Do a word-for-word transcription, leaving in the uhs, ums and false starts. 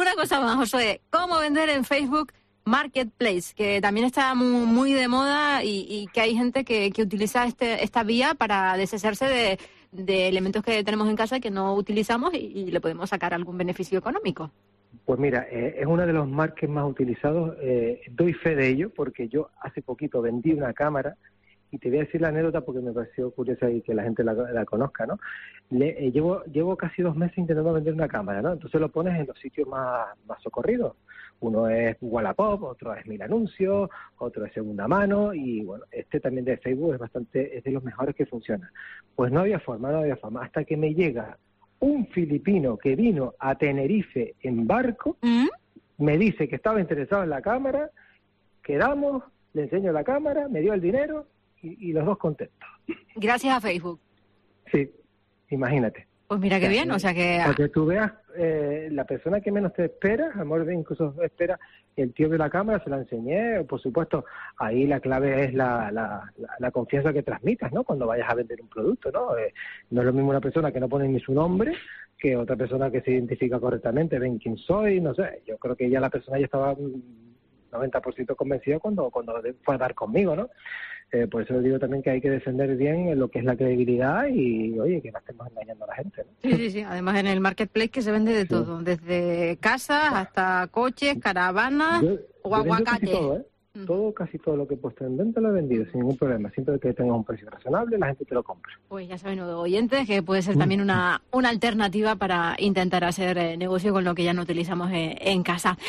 una cosa más, Josué. ¿Cómo vender en Facebook Marketplace? Que también está muy, muy de moda y, y que hay gente que, que utiliza este, esta vía para deshacerse de, de elementos que tenemos en casa que no utilizamos y, y le podemos sacar algún beneficio económico. Pues mira, eh, es uno de los markets más utilizados. Eh, doy fe de ello porque yo hace poquito vendí una cámara. Y te voy a decir la anécdota porque me pareció curiosa y que la gente la, la conozca, ¿no? Le, eh, llevo llevo casi dos meses intentando vender una cámara, ¿no? Entonces lo pones en los sitios más, más socorridos. Uno es Wallapop, otro es Mil Anuncios, otro es Segunda Mano y, bueno, este también de Facebook es bastante es de los mejores que funciona. Pues no había forma, no había forma. Hasta que me llega un filipino que vino a Tenerife en barco, ¿Mm? Me dice que estaba interesado en la cámara, quedamos, le enseño la cámara, me dio el dinero, Y, y los dos contentos. Gracias a Facebook. Sí, imagínate. Pues mira qué bien, o sea que... Para que tú veas, eh, la persona que menos te espera, a lo mejor incluso espera, el tío de la cámara, se la enseñé, por supuesto, ahí la clave es la, la, la, la confianza que transmitas, ¿no? Cuando vayas a vender un producto, ¿no? Eh, no es lo mismo una persona que no pone ni su nombre que otra persona que se identifica correctamente, ven quién soy, no sé, yo creo que ya la persona ya estaba noventa por ciento convencida cuando, cuando fue a dar conmigo, ¿no? Eh, por eso digo también que hay que defender bien lo que es la credibilidad y, oye, que no estemos engañando a la gente, ¿no? Sí, sí, sí. Además, en el Marketplace que se vende de sí. todo, desde casas hasta coches, caravanas yo, o aguacates. Todo, ¿eh? Mm. todo, casi todo lo que he puesto en venta lo he vendido sin ningún problema. Siempre que tengas un precio razonable, la gente te lo compra. Pues ya saben, oyentes, que puede ser también una, una alternativa para intentar hacer eh, negocio con lo que ya no utilizamos eh, en casa.